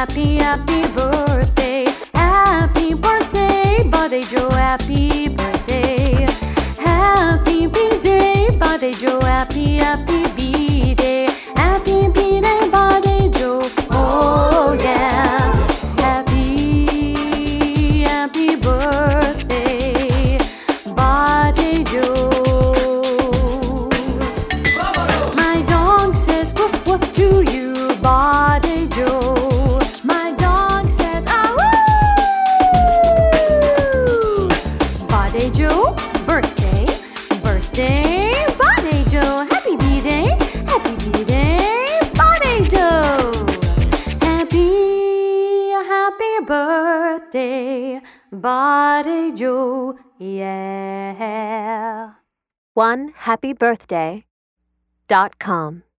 happy, happy birthday. Happy birthday, Birthday Joe, happy birthday. Happy B-Day, Birthday Joe, happy, happy B-Day. Happy B-Day, Birthday Joe, oh yeah. Happy, happy birthday, Birthday Joe. My dog says woof woof to you, Birthday Joe. My dog says ah woo. Birthday Joe, birthday, birthday, Birthday Joe. Happy B-Day, happy B-Day, Birthday Joe. Happy, happy birthday, Birthday Joe, yeah. OneHappyBirthday.com